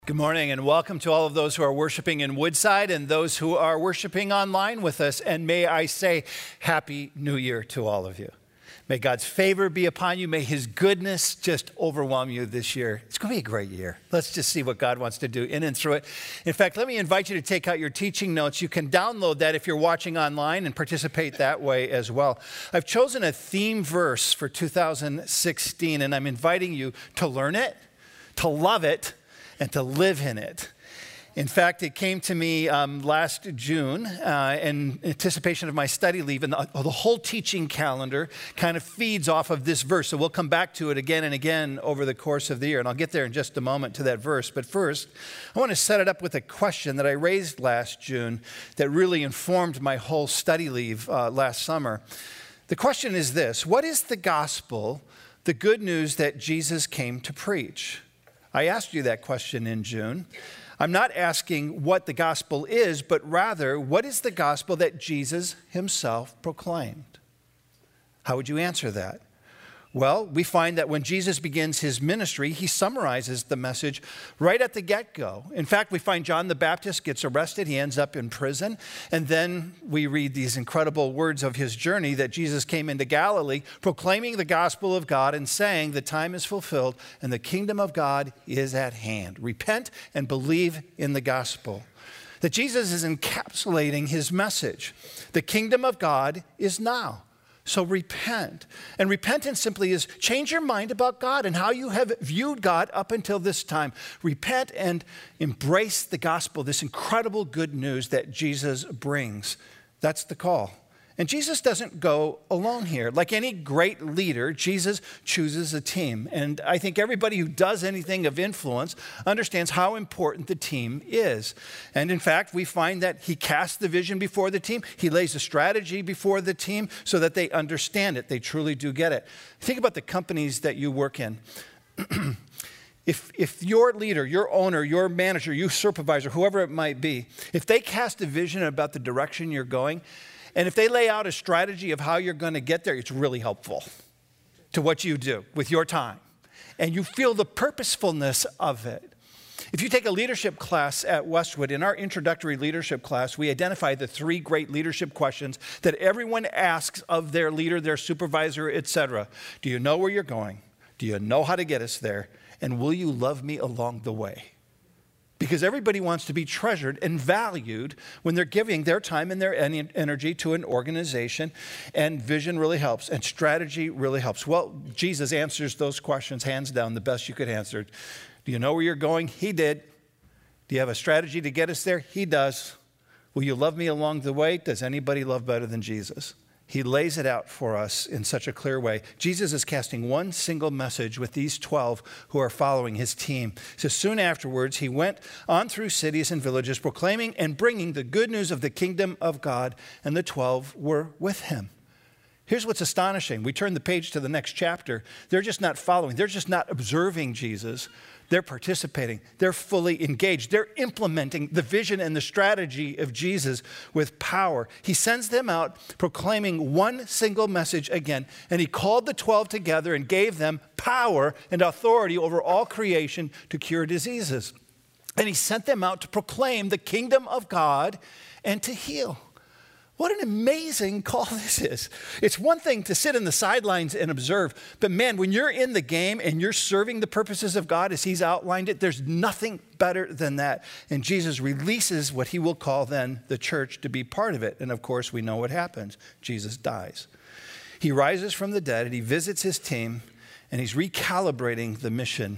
Good morning and welcome to all of those who are worshiping in Woodside and those who are worshiping online with us. And may I say Happy New Year to all of you. May God's favor be upon you. May his goodness just overwhelm you this year. It's going to be a great year. Let's just see what God wants to do in and through it. In fact, let me invite you to take out your teaching notes. You can download that if you're watching online and participate that way as well. I've chosen a theme verse for 2016, and I'm inviting you to learn it, to love it, and to live in it. In fact, it came to me last June in anticipation of my study leave, and the whole teaching calendar kind of feeds off of this verse. So we'll come back to it again and again over the course of the year, and I'll get there in just a moment to that verse. But first, I want to set it up with a question that I raised last June that really informed my whole study leave last summer. The question is this: what is the gospel, the good news that Jesus came to preach? I asked you that question in June. I'm not asking what the gospel is, but rather, what is the gospel that Jesus himself proclaimed? How would you answer that? Well, we find that when Jesus begins his ministry, he summarizes the message right at the get-go. In fact, we find John the Baptist gets arrested. He ends up in prison. And then we read these incredible words of his journey that Jesus came into Galilee, proclaiming the gospel of God and saying, the time is fulfilled and the kingdom of God is at hand. Repent and believe in the gospel. That Jesus is encapsulating his message. The kingdom of God is now. So repent. And repentance simply is change your mind about God and how you have viewed God up until this time. Repent and embrace the gospel, this incredible good news that Jesus brings. That's the call. And Jesus doesn't go alone here. Like any great leader, Jesus chooses a team. And I think everybody who does anything of influence understands how important the team is. And in fact, we find that he casts the vision before the team. He lays a strategy before the team so that they understand it. They truly do get it. Think about the companies that you work in. If your leader, your owner, your manager, your supervisor, whoever it might be, if they cast a vision about the direction you're going, and if they lay out a strategy of how you're going to get there, it's really helpful to what you do with your time. And you feel the purposefulness of it. If you take a leadership class at Westwood, in our introductory leadership class, we identify the 3 great leadership questions that everyone asks of their leader, their supervisor, etc. Do you know where you're going? Do you know how to get us there? And will you love me along the way? Because everybody wants to be treasured and valued when they're giving their time and their energy to an organization, and vision really helps, and strategy really helps. Well, Jesus answers those questions hands down the best you could answer. Do you know where you're going? He did. Do you have a strategy to get us there? He does. Will you love me along the way? Does anybody love better than Jesus? He lays it out for us in such a clear way. Jesus is casting one single message with these 12 who are following his team. So soon afterwards, he went on through cities and villages, proclaiming and bringing the good news of the kingdom of God, and the 12 were with him. Here's what's astonishing. We turn the page to the next chapter. They're just not following. They're just not observing Jesus. They're participating. They're fully engaged. They're implementing the vision and the strategy of Jesus with power. He sends them out proclaiming one single message again, and he called the 12 together and gave them power and authority over all creation to cure diseases. And he sent them out to proclaim the kingdom of God and to heal. What an amazing call this is. It's one thing to sit in the sidelines and observe, but man, when you're in the game and you're serving the purposes of God as he's outlined it, there's nothing better than that. And Jesus releases what he will call then the church to be part of it. And of course, we know what happens. Jesus dies. He rises from the dead and he visits his team and he's recalibrating the mission.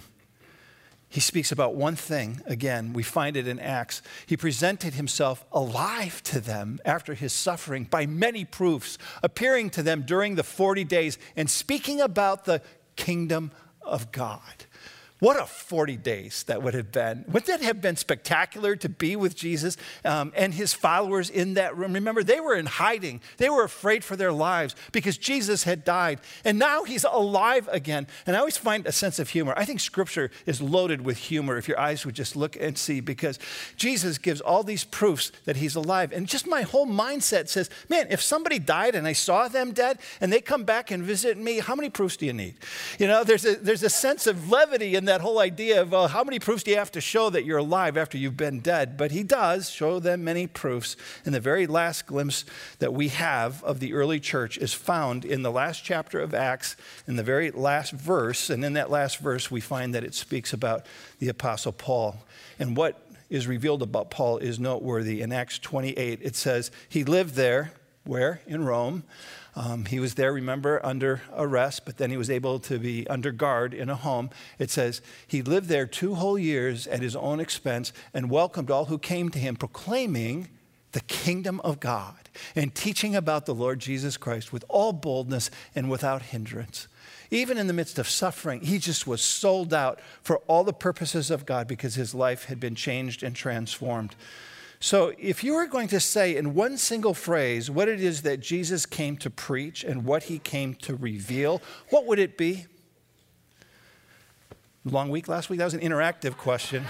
He speaks about one thing. Again, we find it in Acts. He presented himself alive to them after his suffering by many proofs, appearing to them during the 40 days and speaking about the kingdom of God. What a 40 days that would have been. Wouldn't that have been spectacular to be with Jesus and his followers in that room? Remember, they were in hiding. They were afraid for their lives because Jesus had died. And now he's alive again. And I always find a sense of humor. I think Scripture is loaded with humor if your eyes would just look and see, because Jesus gives all these proofs that he's alive. And just my whole mindset says, man, if somebody died and I saw them dead and they come back and visit me, how many proofs do you need? You know, there's a sense of levity in that that whole idea of, well, how many proofs do you have to show that you're alive after you've been dead? But he does show them many proofs. And the very last glimpse that we have of the early church is found in the last chapter of Acts, in the very last verse. And in that last verse, we find that it speaks about the Apostle Paul. And what is revealed about Paul is noteworthy. In Acts 28, it says he lived there, where? In Rome. He was there, remember, under arrest, but then he was able to be under guard in a home. It says he lived there 2 whole years at his own expense and welcomed all who came to him, proclaiming the kingdom of God and teaching about the Lord Jesus Christ with all boldness and without hindrance. Even in the midst of suffering, he just was sold out for all the purposes of God because his life had been changed and transformed. So if you were going to say in one single phrase what it is that Jesus came to preach and what he came to reveal, what would it be? Long week last week? That was an interactive question.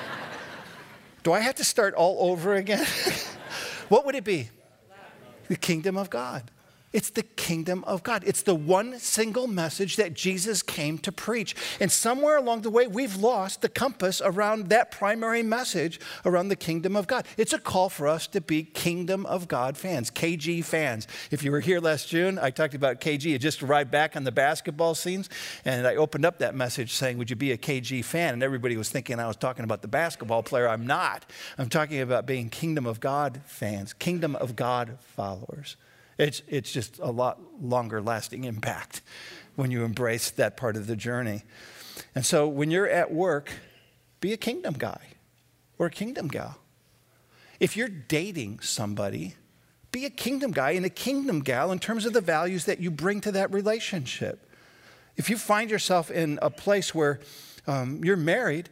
Do I have to start all over again? What would it be? The kingdom of God. It's the kingdom of God. It's the one single message that Jesus came to preach. And somewhere along the way, we've lost the compass around that primary message around the kingdom of God. It's a call for us to be kingdom of God fans, KG fans. If you were here last June, I talked about KG. It just arrived back on the basketball scenes. And I opened up that message saying, would you be a KG fan? And everybody was thinking I was talking about the basketball player. I'm not. I'm talking about being kingdom of God fans, kingdom of God followers. It's just a lot longer lasting impact when you embrace that part of the journey. And so when you're at work, be a kingdom guy or a kingdom gal. If you're dating somebody, be a kingdom guy and a kingdom gal in terms of the values that you bring to that relationship. If you find yourself in a place where you're married,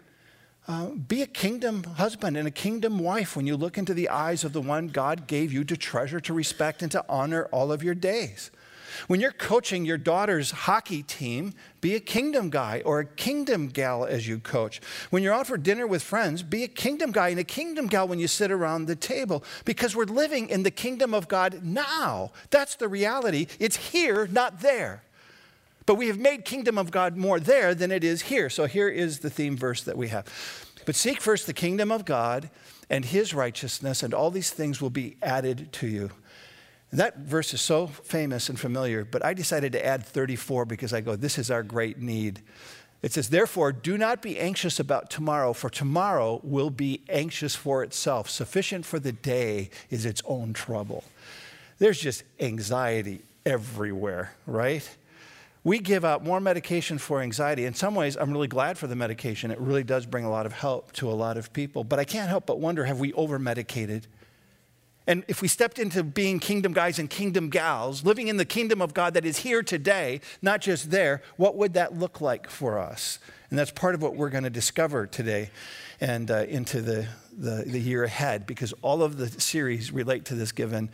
be a kingdom husband and a kingdom wife when you look into the eyes of the one God gave you to treasure, to respect, and to honor all of your days. When you're coaching your daughter's hockey team, be a kingdom guy or a kingdom gal as you coach. When you're out for dinner with friends, be a kingdom guy and a kingdom gal when you sit around the table, because we're living in the kingdom of God now. That's the reality. It's here, not there. But we have made kingdom of God more there than it is here. So here is the theme verse that we have. But seek first the kingdom of God and his righteousness, and all these things will be added to you. And that verse is so famous and familiar, but I decided to add 34 because I go, this is our great need. It says, therefore, do not be anxious about tomorrow, for tomorrow will be anxious for itself. Sufficient for the day is its own trouble. There's just anxiety everywhere, right? We give out more medication for anxiety. In some ways, I'm really glad for the medication. It really does bring a lot of help to a lot of people. But I can't help but wonder, have we over-medicated? And if we stepped into being kingdom guys and kingdom gals, living in the kingdom of God that is here today, not just there, what would that look like for us? And that's part of what we're going to discover today and into the year ahead, because all of the series relate to this given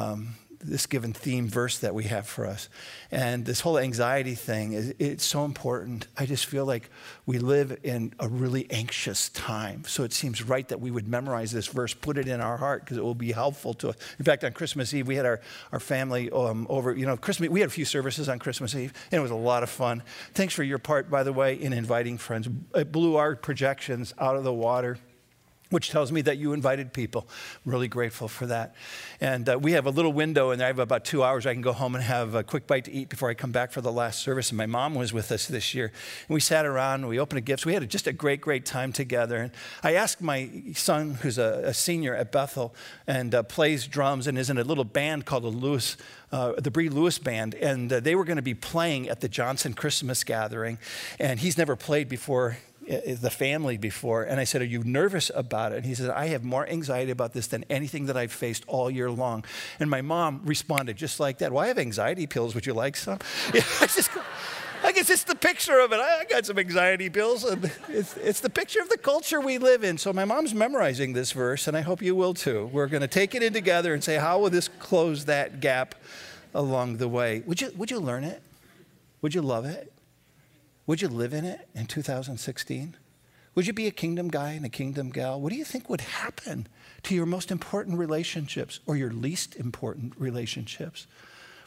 theme verse that we have for us. And this whole anxiety thing, it's so important. I just feel like we live in a really anxious time. So it seems right that we would memorize this verse, put it in our heart, because it will be helpful to us. In fact, on Christmas Eve, we had our family over, Christmas, we had a few services on Christmas Eve, and it was a lot of fun. Thanks for your part, by the way, in inviting friends. It blew our projections out of the water, which tells me that you invited people. I'm really grateful for that. And we have a little window, and I have about 2 hours. I can go home and have a quick bite to eat before I come back for the last service. And my mom was with us this year. And we sat around, and we opened gifts. We had just a great, great time together. And I asked my son, who's a senior at Bethel and plays drums and is in a little band called the Bree Lewis Band. And they were going to be playing at the Johnson Christmas gathering. And he's never played before the family before. And I said, are you nervous about it? And he said, I have more anxiety about this than anything that I've faced all year long. And my mom responded just like that. Well, I have anxiety pills. Would you like some? Yeah, I guess it's the picture of it. I got some anxiety pills. And it's the picture of the culture we live in. So my mom's memorizing this verse, and I hope you will too. We're going to take it in together and say, how will this close that gap along the way? Would you learn it? Would you love it? Would you live in it in 2016? Would you be a kingdom guy and a kingdom gal? What do you think would happen to your most important relationships or your least important relationships?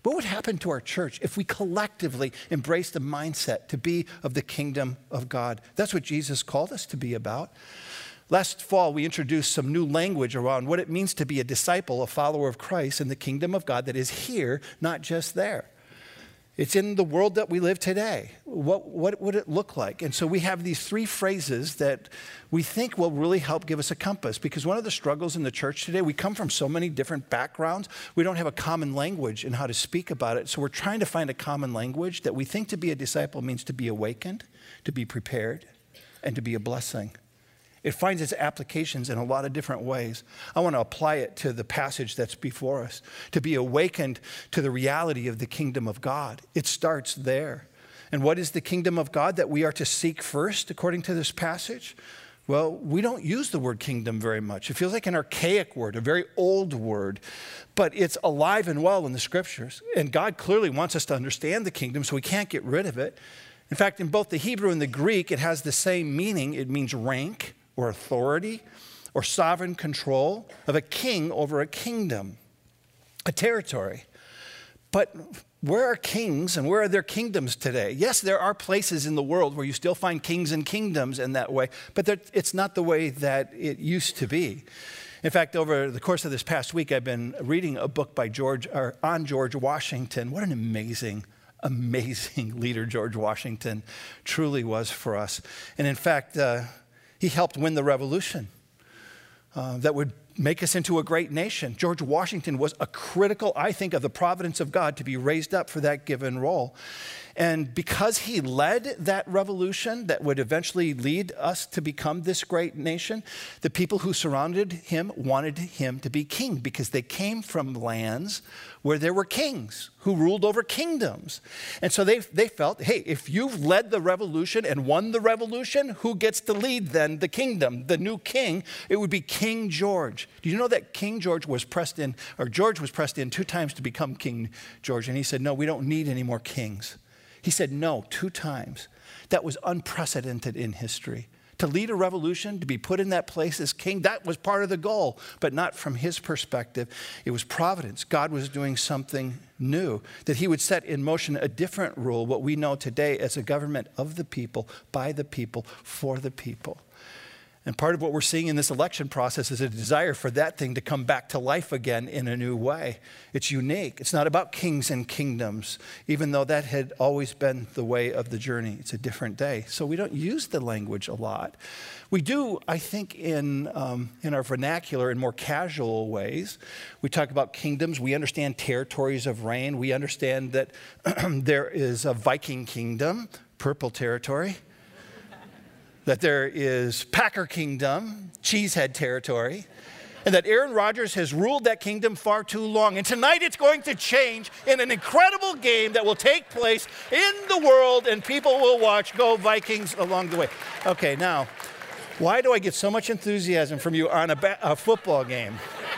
What would happen to our church if we collectively embraced the mindset to be of the kingdom of God? That's what Jesus called us to be about. Last fall, we introduced some new language around what it means to be a disciple, a follower of Christ in the kingdom of God that is here, not just there. It's in the world that we live today. What would it look like? And so we have these 3 phrases that we think will really help give us a compass, because one of the struggles in the church today, we come from so many different backgrounds, we don't have a common language in how to speak about it. So we're trying to find a common language that we think to be a disciple means to be awakened, to be prepared, and to be a blessing. It finds its applications in a lot of different ways. I want to apply it to the passage that's before us, to be awakened to the reality of the kingdom of God. It starts there. And what is the kingdom of God that we are to seek first, according to this passage? Well, we don't use the word kingdom very much. It feels like an archaic word, a very old word, but it's alive and well in the scriptures. And God clearly wants us to understand the kingdom, so we can't get rid of it. In fact, in both the Hebrew and the Greek, it has the same meaning. It means rank, or authority, or sovereign control of a king over a kingdom, a territory. But where are kings and where are their kingdoms today? Yes, there are places in the world where you still find kings and kingdoms in that way, but it's not the way that it used to be. In fact, over the course of this past week, I've been reading a book by George Washington. What an amazing leader George Washington truly was for us. And in fact, he helped win the revolution that would make us into a great nation. George Washington was a critical, I think, of the providence of God to be raised up for that given role. And because he led that revolution that would eventually lead us to become this great nation, the people who surrounded him wanted him to be king, because they came from lands where there were kings who ruled over kingdoms. And so they felt, hey, if you've led the revolution and won the revolution, who gets to lead then the kingdom, the new king? It would be King George. Do you know that George was pressed in 2 times to become King George? And he said, no, we don't need any more kings. He said no 2 times. That was unprecedented in history. To lead a revolution, to be put in that place as king, that was part of the goal, but not from his perspective. It was providence. God was doing something new, that he would set in motion a different rule, what we know today as a government of the people, by the people, for the people. And part of what we're seeing in this election process is a desire for that thing to come back to life again in a new way. It's unique. It's not about kings and kingdoms, even though that had always been the way of the journey. It's a different day. So we don't use the language a lot. We do, I think, in our vernacular in more casual ways. We talk about kingdoms. We understand territories of reign. We understand that there is a Viking kingdom, purple territory. That there is Packer Kingdom, cheesehead territory, and that Aaron Rodgers has ruled that kingdom far too long. And tonight it's going to change in an incredible game that will take place in the world, and people will watch. Go Vikings along the way. Okay, now, why do I get so much enthusiasm from you on a football game?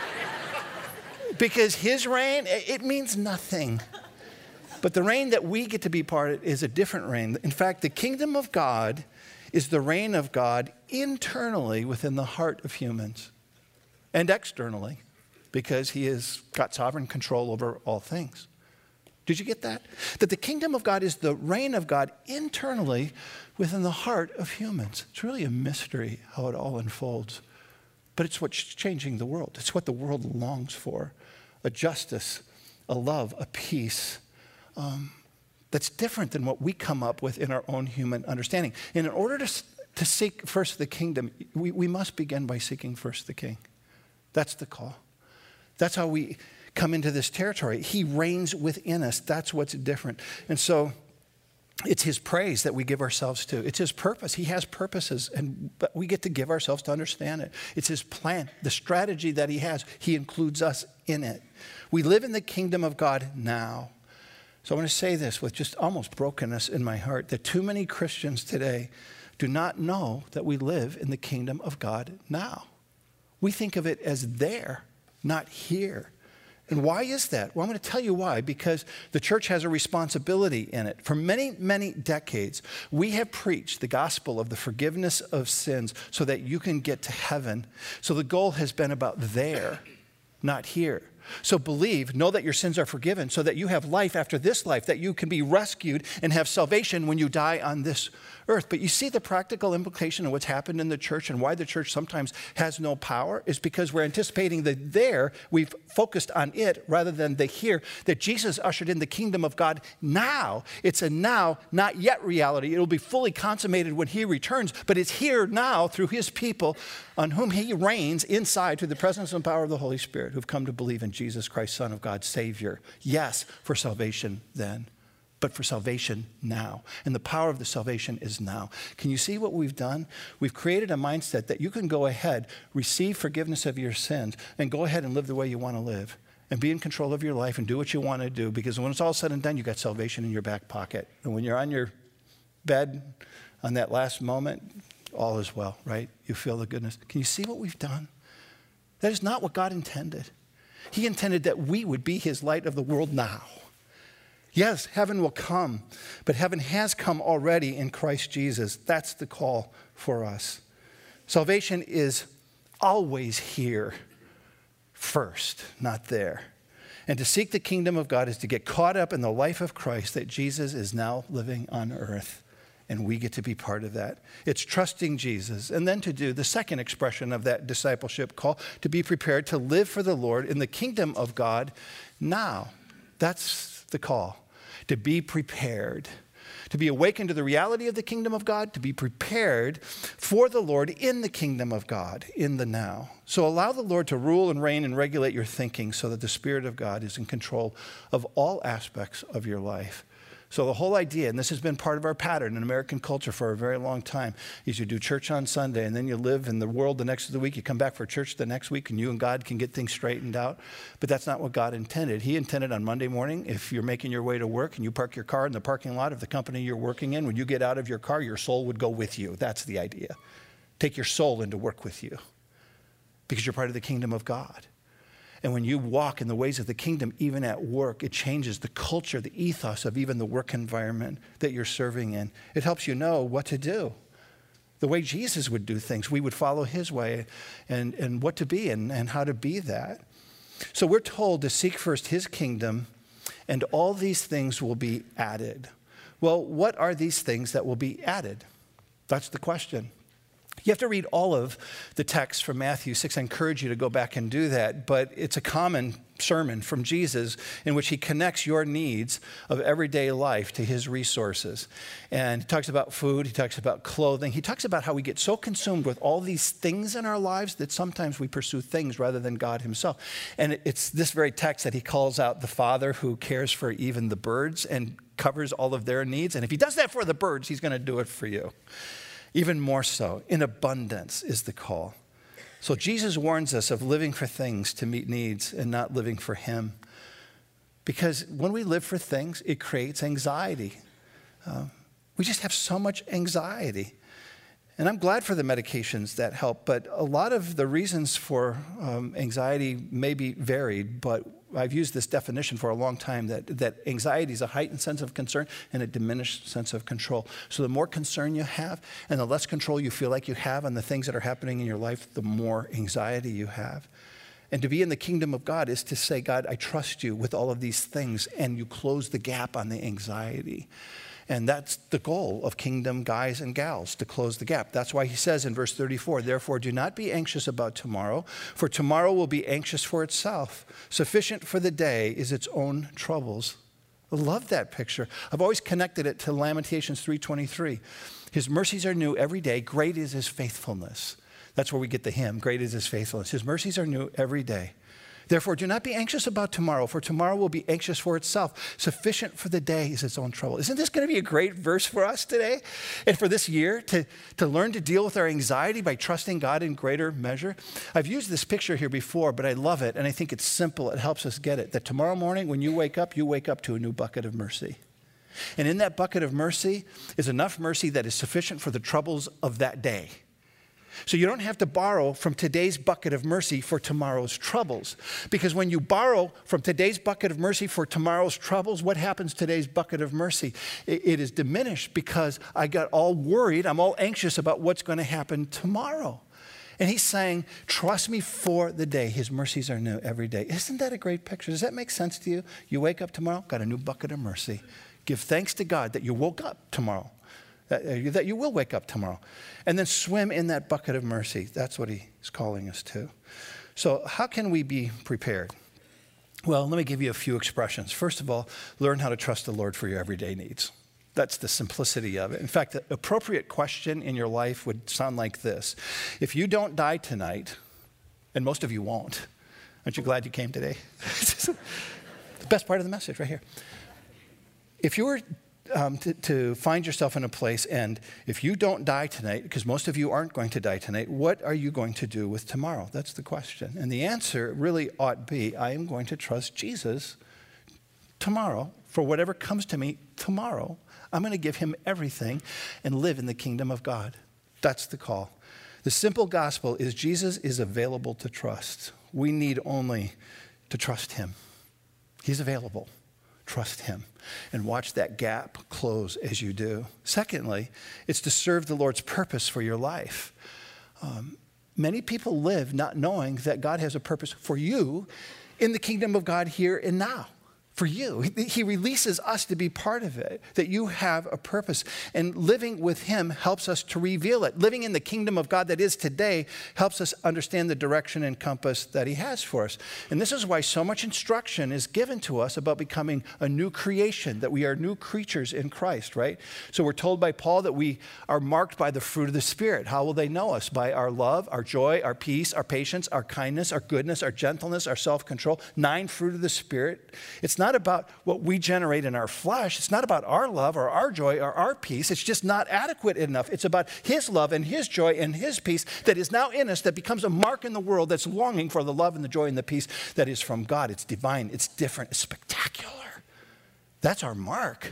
Because his reign, it means nothing. But the reign that we get to be part of is a different reign. In fact, the kingdom of God is the reign of God internally within the heart of humans and externally, because he has got sovereign control over all things. Did you get that? That the kingdom of God is the reign of God internally within the heart of humans. It's really a mystery how it all unfolds, but it's what's changing the world. It's what the world longs for, a justice, a love, a peace, that's different than what we come up with in our own human understanding. And in order to seek first the kingdom, we must begin by seeking first the king. That's the call. That's how we come into this territory. He reigns within us. That's what's different. And so it's his praise that we give ourselves to. It's his purpose. He has purposes, but we get to give ourselves to understand it. It's his plan, the strategy that he has. He includes us in it. We live in the kingdom of God now. So I want to say this with just almost brokenness in my heart, that too many Christians today do not know that we live in the kingdom of God now. We think of it as there, not here. And why is that? Well, I'm going to tell you why. Because the church has a responsibility in it. For many, many decades, we have preached the gospel of the forgiveness of sins so that you can get to heaven. So the goal has been about there, not here. So believe, know that your sins are forgiven, so that you have life after this life, that you can be rescued and have salvation when you die on this earth. But you see the practical implication of what's happened in the church and why the church sometimes has no power is because we're anticipating the there, we've focused on it rather than the here, that Jesus ushered in the kingdom of God now. It's a now, not yet reality. It'll be fully consummated when he returns, but it's here now through his people on whom he reigns inside through the presence and power of the Holy Spirit who've come to believe in Jesus Christ, Son of God, Savior. Yes, for salvation then, but for salvation now. And the power of the salvation is now. Can you see what we've done? We've created a mindset that you can go ahead, receive forgiveness of your sins, and go ahead and live the way you want to live, and be in control of your life and do what you want to do, because when it's all said and done, you got salvation in your back pocket. And when you're on your bed on that last moment, all is well, right? You feel the goodness. Can you see what we've done? That is not what God intended. He intended that we would be his light of the world now. Yes, heaven will come, but heaven has come already in Christ Jesus. That's the call for us. Salvation is always here first, not there. And to seek the kingdom of God is to get caught up in the life of Christ that Jesus is now living on earth. And we get to be part of that. It's trusting Jesus. And then to do the second expression of that discipleship call, to be prepared to live for the Lord in the kingdom of God now. That's the call. To be prepared. To be awakened to the reality of the kingdom of God. To be prepared for the Lord in the kingdom of God, in the now. So allow the Lord to rule and reign and regulate your thinking so that the Spirit of God is in control of all aspects of your life. So the whole idea, and this has been part of our pattern in American culture for a very long time, is you do church on Sunday and then you live in the world the next of the week. You come back for church the next week and you and God can get things straightened out. But that's not what God intended. He intended on Monday morning, if you're making your way to work and you park your car in the parking lot of the company you're working in, when you get out of your car, your soul would go with you. That's the idea. Take your soul into work with you because you're part of the kingdom of God. And when you walk in the ways of the kingdom, even at work, it changes the culture, the ethos of even the work environment that you're serving in. It helps you know what to do. The way Jesus would do things, we would follow his way and what to be and how to be that. So we're told to seek first his kingdom and all these things will be added. Well, what are these things that will be added? That's the question. You have to read all of the text from Matthew 6. I encourage you to go back and do that. But it's a common sermon from Jesus in which he connects your needs of everyday life to his resources. And he talks about food. He talks about clothing. He talks about how we get so consumed with all these things in our lives that sometimes we pursue things rather than God himself. And it's this very text that he calls out the Father who cares for even the birds and covers all of their needs. And if he does that for the birds, he's going to do it for you. Even more so, in abundance is the call. So Jesus warns us of living for things to meet needs and not living for him. Because when we live for things, it creates anxiety. We just have so much anxiety. And I'm glad for the medications that help, but a lot of the reasons for anxiety may be varied, but I've used this definition for a long time that anxiety is a heightened sense of concern and a diminished sense of control. So the more concern you have and the less control you feel like you have on the things that are happening in your life, the more anxiety you have. And to be in the kingdom of God is to say, God, I trust you with all of these things, and you close the gap on the anxiety. And that's the goal of kingdom guys and gals, to close the gap. That's why he says in verse 34, therefore do not be anxious about tomorrow, for tomorrow will be anxious for itself. Sufficient for the day is its own troubles. I love that picture. I've always connected it to Lamentations 3:23. His mercies are new every day. Great is his faithfulness. That's where we get the hymn, great is his faithfulness. His mercies are new every day. Therefore, do not be anxious about tomorrow, for tomorrow will be anxious for itself. Sufficient for the day is its own trouble. Isn't this going to be a great verse for us today and for this year to learn to deal with our anxiety by trusting God in greater measure? I've used this picture here before, but I love it, and I think it's simple. It helps us get it, that tomorrow morning when you wake up to a new bucket of mercy. And in that bucket of mercy is enough mercy that is sufficient for the troubles of that day. So you don't have to borrow from today's bucket of mercy for tomorrow's troubles. Because when you borrow from today's bucket of mercy for tomorrow's troubles, what happens to today's bucket of mercy? It is diminished because I got all worried. I'm all anxious about what's going to happen tomorrow. And he's saying, trust me for the day. His mercies are new every day. Isn't that a great picture? Does that make sense to you? You wake up tomorrow, got a new bucket of mercy. Give thanks to God that you woke up tomorrow, that you will wake up tomorrow. And then swim in that bucket of mercy. That's what he's calling us to. So how can we be prepared? Well, let me give you a few expressions. First of all, learn how to trust the Lord for your everyday needs. That's the simplicity of it. In fact, the appropriate question in your life would sound like this. If you don't die tonight, and most of you won't, aren't you glad you came today? The best part of the message right here. If you were to find yourself in a place, and if you don't die tonight, because most of you aren't going to die tonight, what are you going to do with tomorrow? That's the question. And the answer really ought be, I am going to trust Jesus tomorrow for whatever comes to me tomorrow. I'm going to give him everything and live in the kingdom of God. That's the call. The simple gospel is Jesus is available to trust. We need only to trust him. He's available. Trust him and watch that gap close as you do. Secondly, it's to serve the Lord's purpose for your life. Many people live not knowing that God has a purpose for you in the kingdom of God here and now. For you. He releases us to be part of it, that you have a purpose. And living with him helps us to reveal it. Living in the kingdom of God that is today helps us understand the direction and compass that he has for us. And this is why so much instruction is given to us about becoming a new creation, that we are new creatures in Christ, right? So we're told by Paul that we are marked by the fruit of the Spirit. How will they know us? By our love, our joy, our peace, our patience, our kindness, our goodness, our gentleness, our self-control. 9 fruit of the Spirit. It's not about what we generate in our flesh. It's not about our love or our joy or our peace. It's just not adequate enough. It's about his love and his joy and his peace that is now in us, that becomes a mark in the world that's longing for the love and the joy and the peace that is from God. It's divine. It's different. It's spectacular. That's our mark.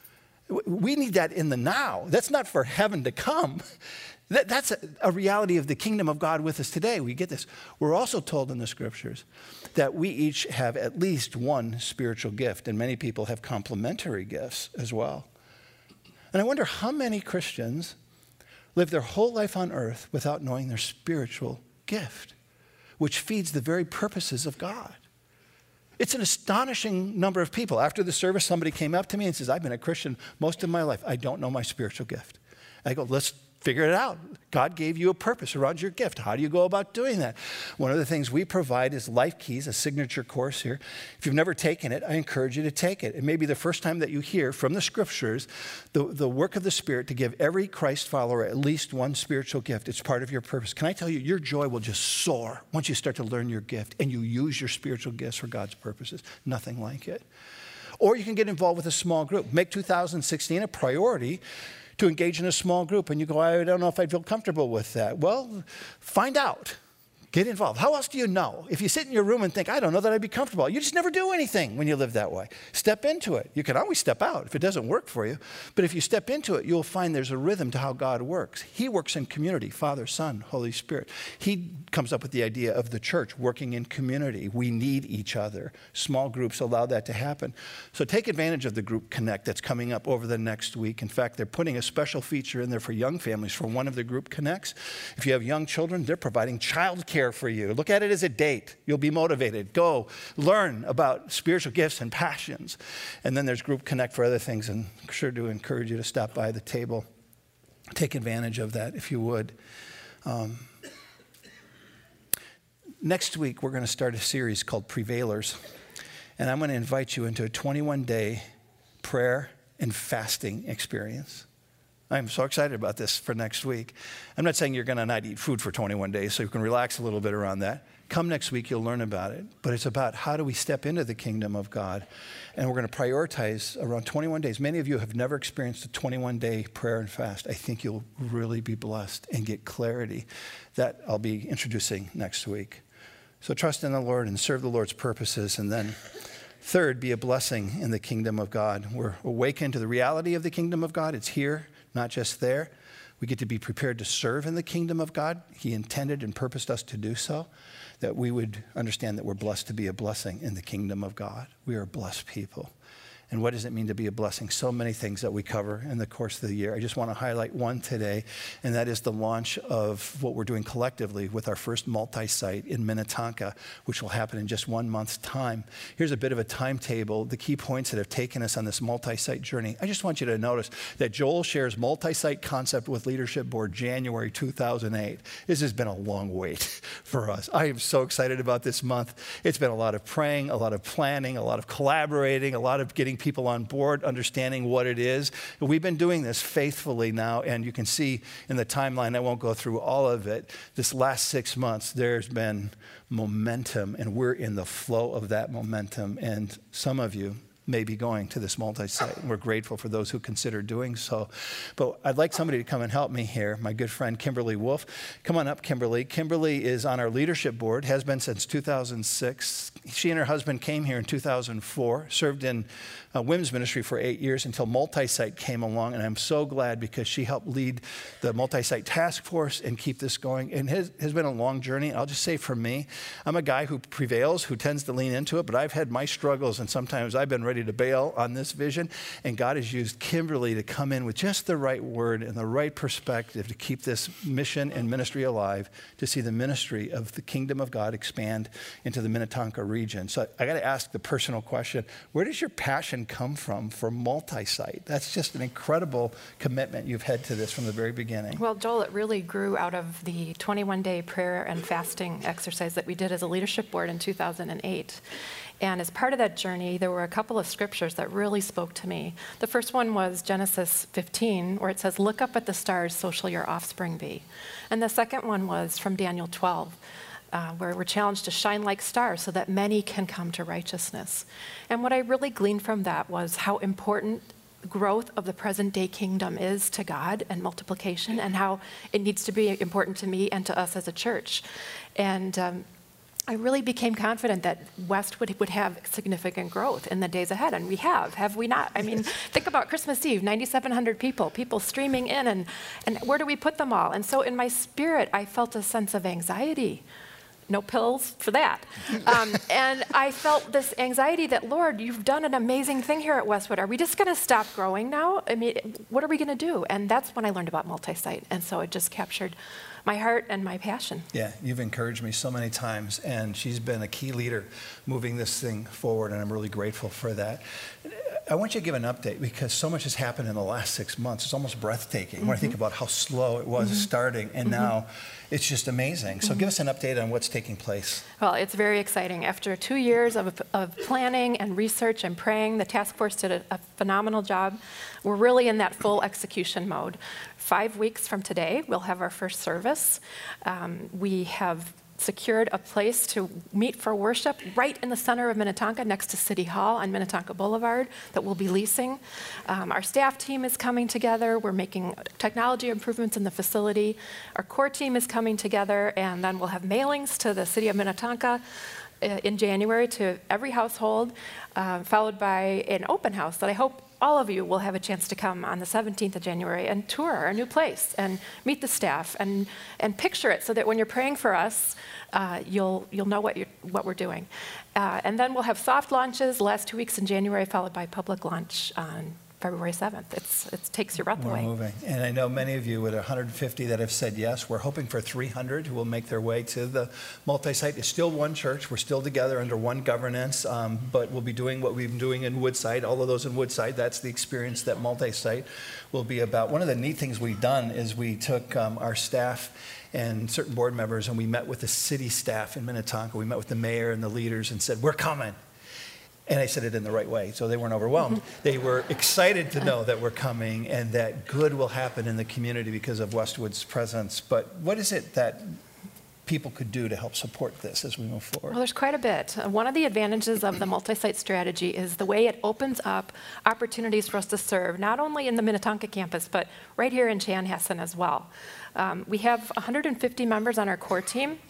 We need that in the now. That's not for heaven to come. That's a reality of the kingdom of God with us today. We get this. We're also told in the scriptures that we each have at least one spiritual gift, and many people have complementary gifts as well. And I wonder how many Christians live their whole life on earth without knowing their spiritual gift, which feeds the very purposes of God. It's an astonishing number of people. After the service, somebody came up to me and says, I've been a Christian most of my life. I don't know my spiritual gift. I go, let's figure it out. God gave you a purpose around your gift. How do you go about doing that? One of the things we provide is Life Keys, a signature course here. If you've never taken it, I encourage you to take it. It may be the first time that you hear from the scriptures the work of the Spirit to give every Christ follower at least one spiritual gift. It's part of your purpose. Can I tell you, your joy will just soar once you start to learn your gift and you use your spiritual gifts for God's purposes. Nothing like it. Or you can get involved with a small group. Make 2016 a priority to engage in a small group. And you go, I don't know if I feel comfortable with that. Well, find out. Get involved. How else do you know? If you sit in your room and think, I don't know that I'd be comfortable, you just never do anything when you live that way. Step into it. You can always step out if it doesn't work for you. But if you step into it, you'll find there's a rhythm to how God works. He works in community, Father, Son, Holy Spirit. He comes up with the idea of the church working in community. We need each other. Small groups allow that to happen. So take advantage of the Group Connect that's coming up over the next week. In fact, they're putting a special feature in there for young families for one of the Group Connects. If you have young children, they're providing childcare for you. Look at it as a date. You'll be motivated. Go learn about spiritual gifts and passions. And then there's Group Connect for other things, and I'm sure to encourage you to stop by the table. Take advantage of that if you would. Next week, we're going to start a series called Prevailers. And I'm going to invite you into a 21-day prayer and fasting experience. I'm so excited about this for next week. I'm not saying you're going to not eat food for 21 days, so you can relax a little bit around that. Come next week, you'll learn about it. But it's about how do we step into the kingdom of God. And we're going to prioritize around 21 days. Many of you have never experienced a 21-day prayer and fast. I think you'll really be blessed and get clarity. That I'll be introducing next week. So trust in the Lord and serve the Lord's purposes. And then third, be a blessing in the kingdom of God. We're awakened to the reality of the kingdom of God. It's here, not just there. We get to be prepared to serve in the kingdom of God. He intended and purposed us to do so, that we would understand that we're blessed to be a blessing in the kingdom of God. We are blessed people. And what does it mean to be a blessing? So many things that we cover in the course of the year. I just want to highlight one today, and that is the launch of what we're doing collectively with our first multi-site in Minnetonka, which will happen in just 1 month's time. Here's a bit of a timetable, the key points that have taken us on this multi-site journey. I just want you to notice that Joel shares multi-site concept with Leadership Board January 2008. This has been a long wait for us. I am so excited about this month. It's been a lot of praying, a lot of planning, a lot of collaborating, a lot of getting people on board, understanding what it is. We've been doing this faithfully now, and you can see in the timeline, I won't go through all of it, this last 6 months, there's been momentum, and we're in the flow of that momentum, and some of you may be going to this multi-site, and we're grateful for those who consider doing so. But I'd like somebody to come and help me here, my good friend Kimberly Wolf. Come on up, Kimberly. Kimberly is on our leadership board, has been since 2006. She and her husband came here in 2004, served in women's ministry for 8 years until multi-site came along, and I'm so glad because she helped lead the multi-site task force and keep this going. And it has been a long journey. I'll just say for me, I'm a guy who prevails, who tends to lean into it, but I've had my struggles, and sometimes I've been ready to bail on this vision, and God has used Kimberly to come in with just the right word and the right perspective to keep this mission and ministry alive, to see the ministry of the kingdom of God expand into the Minnetonka region. So I got to ask the personal question, where does your passion come from for multi-site? That's just an incredible commitment you've had to this from the very beginning. Well, Joel, it really grew out of the 21-day prayer and fasting exercise that we did as a leadership board in 2008. And as part of that journey, there were a couple of scriptures that really spoke to me. The first one was Genesis 15, where it says, "Look up at the stars, so shall your offspring be." And the second one was from Daniel 12, where we're challenged to shine like stars so that many can come to righteousness. And what I really gleaned from that was how important growth of the present day kingdom is to God and multiplication, and how it needs to be important to me and to us as a church. And I really became confident that Westwood would have significant growth in the days ahead, and we have we not? I mean, think about Christmas Eve, 9,700 people streaming in, and where do we put them all? And so in my spirit, I felt a sense of anxiety. No pills for that. And I felt this anxiety that, Lord, you've done an amazing thing here at Westwood. Are we just going to stop growing now? I mean, what are we going to do? And that's when I learned about multi-site. And so it just captured my heart and my passion. Yeah, you've encouraged me so many times, and she's been a key leader moving this thing forward, and I'm really grateful for that. I want you to give an update because so much has happened in the last 6 months. It's almost breathtaking when I think about how slow it was starting, and now it's just amazing. So give us an update on what's taking place. Well, it's very exciting. After 2 years of planning and research and praying, the task force did a phenomenal job. We're really in that full execution mode. 5 weeks from today, we'll have our first service. We have secured a place to meet for worship right in the center of Minnetonka, next to City Hall on Minnetonka Boulevard, that we'll be leasing. Our staff team is coming together. We're making technology improvements in the facility. Our core team is coming together, and then we'll have mailings to the city of Minnetonka in January to every household, followed by an open house that I hope all of you will have a chance to come on the 17th of January and tour our new place and meet the staff and picture it so that when you're praying for us, you'll know what we're doing. And then we'll have soft launches the last 2 weeks in January, followed by public launch on February 7th. It takes your breath away. We're moving. And I know many of you with 150 that have said yes. We're hoping for 300 who will make their way to the multi-site. It's still one church. We're still together under one governance, but we'll be doing what we've been doing in Woodside. All of those in Woodside, that's the experience that multi-site will be about. One of the neat things we've done is we took our staff and certain board members, and we met with the city staff in Minnetonka. We met with the mayor and the leaders and said, we're coming. And I said it in the right way, so they weren't overwhelmed. They were excited to know that we're coming and that good will happen in the community because of Westwood's presence. But what is it that people could do to help support this as we move forward? Well, there's quite a bit. One of the advantages of the multi-site strategy is the way it opens up opportunities for us to serve, not only in the Minnetonka campus, but right here in Chanhassen as well. We have 150 members on our core team.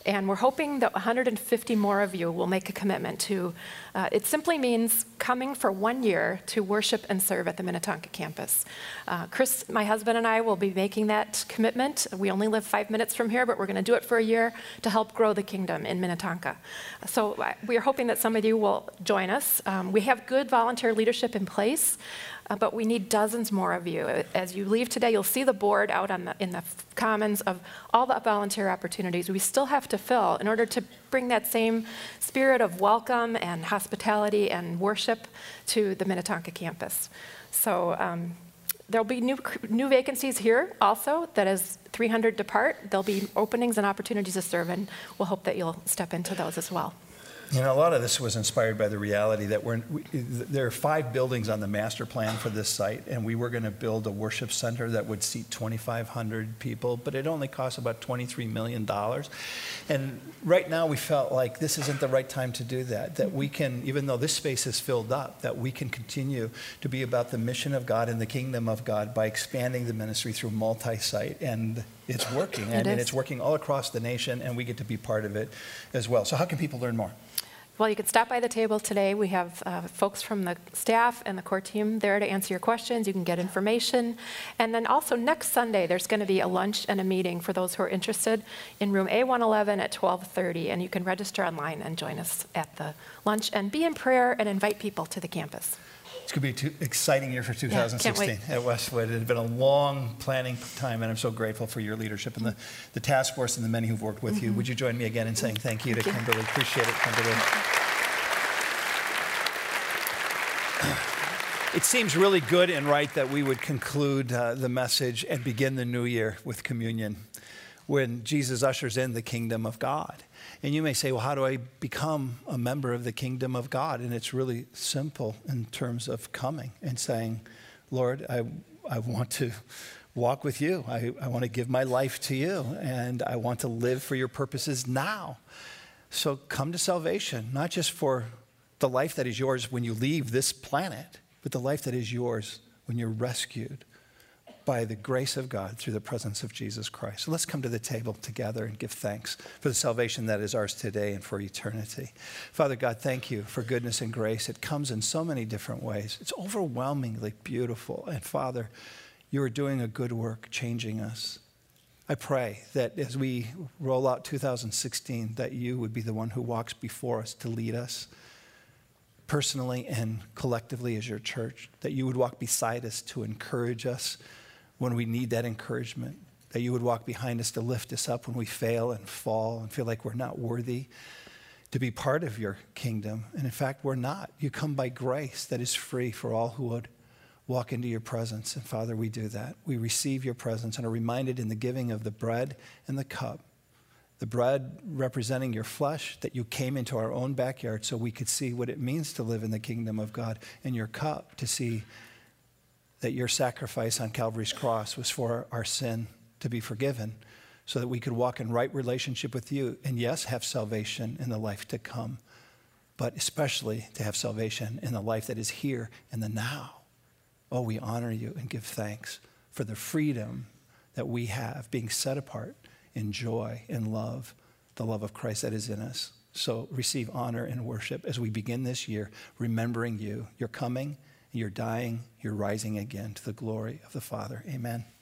And we're hoping that 150 more of you will make a commitment to, it simply means coming for 1 year to worship and serve at the Minnetonka campus. Chris, my husband, and I will be making that commitment. We only live 5 minutes from here, but we're going to do it for a year to help grow the kingdom in Minnetonka. So we are hoping that some of you will join us. We have good volunteer leadership in place, but we need dozens more of you. As you leave today, you'll see the board out in the commons of all the volunteer opportunities we still have to fill in order to bring that same spirit of welcome and hospitality and worship to the Minnetonka campus. So there'll be new vacancies here also. That as 300 depart, there'll be openings and opportunities to serve, and we'll hope that you'll step into those as well. You know, a lot of this was inspired by the reality that there are 5 buildings on the master plan for this site, and we were going to build a worship center that would seat 2,500 people, but it only cost about $23 million. And right now we felt like this isn't the right time to do that, that we can, even though this space is filled up, that we can continue to be about the mission of God and the kingdom of God by expanding the ministry through multi-site. And it's working, and it's working all across the nation, and we get to be part of it as well. So how can people learn more? Well, you can stop by the table today. We have folks from the staff and the core team there to answer your questions. You can get information. And then also next Sunday, there's going to be a lunch and a meeting for those who are interested in room A111 at 12:30. And you can register online and join us at the lunch and be in prayer and invite people to the campus. It's going to be an exciting year for 2016 at Westwood. It has been a long planning time, and I'm so grateful for your leadership and the task force and the many who've worked with you. Would you join me again in saying thank you to Kimberly? Appreciate it, Kimberly. It seems really good and right that we would conclude the message and begin the new year with communion when Jesus ushers in the kingdom of God. And you may say, well, how do I become a member of the kingdom of God? And it's really simple in terms of coming and saying, Lord, I want to walk with you. I want to give my life to you, and I want to live for your purposes now. So come to salvation, not just for the life that is yours when you leave this planet, but the life that is yours when you're rescued by the grace of God through the presence of Jesus Christ. So let's come to the table together and give thanks for the salvation that is ours today and for eternity. Father God, thank you for goodness and grace. It comes in so many different ways. It's overwhelmingly beautiful. And Father, you are doing a good work changing us. I pray that as we roll out 2016, that you would be the one who walks before us to lead us personally and collectively as your church, that you would walk beside us to encourage us when we need that encouragement, that you would walk behind us to lift us up when we fail and fall and feel like we're not worthy to be part of your kingdom. And in fact, we're not. You come by grace that is free for all who would walk into your presence. And Father, we do that. We receive your presence and are reminded in the giving of the bread and the cup. The bread representing your flesh, that you came into our own backyard so we could see what it means to live in the kingdom of God, and your cup to see that your sacrifice on Calvary's cross was for our sin to be forgiven so that we could walk in right relationship with you and, yes, have salvation in the life to come, but especially to have salvation in the life that is here and the now. Oh, we honor you and give thanks for the freedom that we have being set apart in joy and love, the love of Christ that is in us. So receive honor and worship as we begin this year, remembering you. You're coming, you're dying, you're rising again to the glory of the Father. Amen.